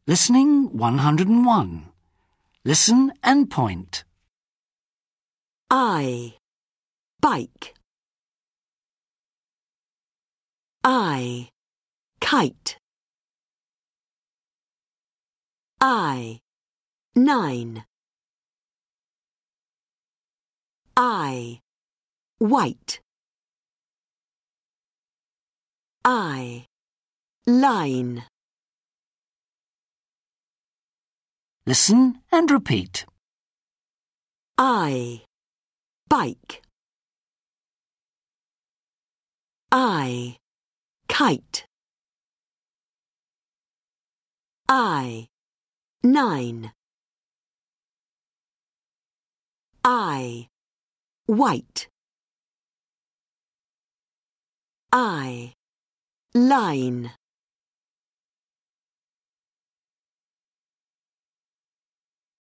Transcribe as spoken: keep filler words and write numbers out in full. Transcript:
Listening one hundred and one. Listen and point. I, bike. I, kite. I, nine. I, white. I, line. Listen and repeat. I, bike. I, kite. I, nine. I, white. I, line.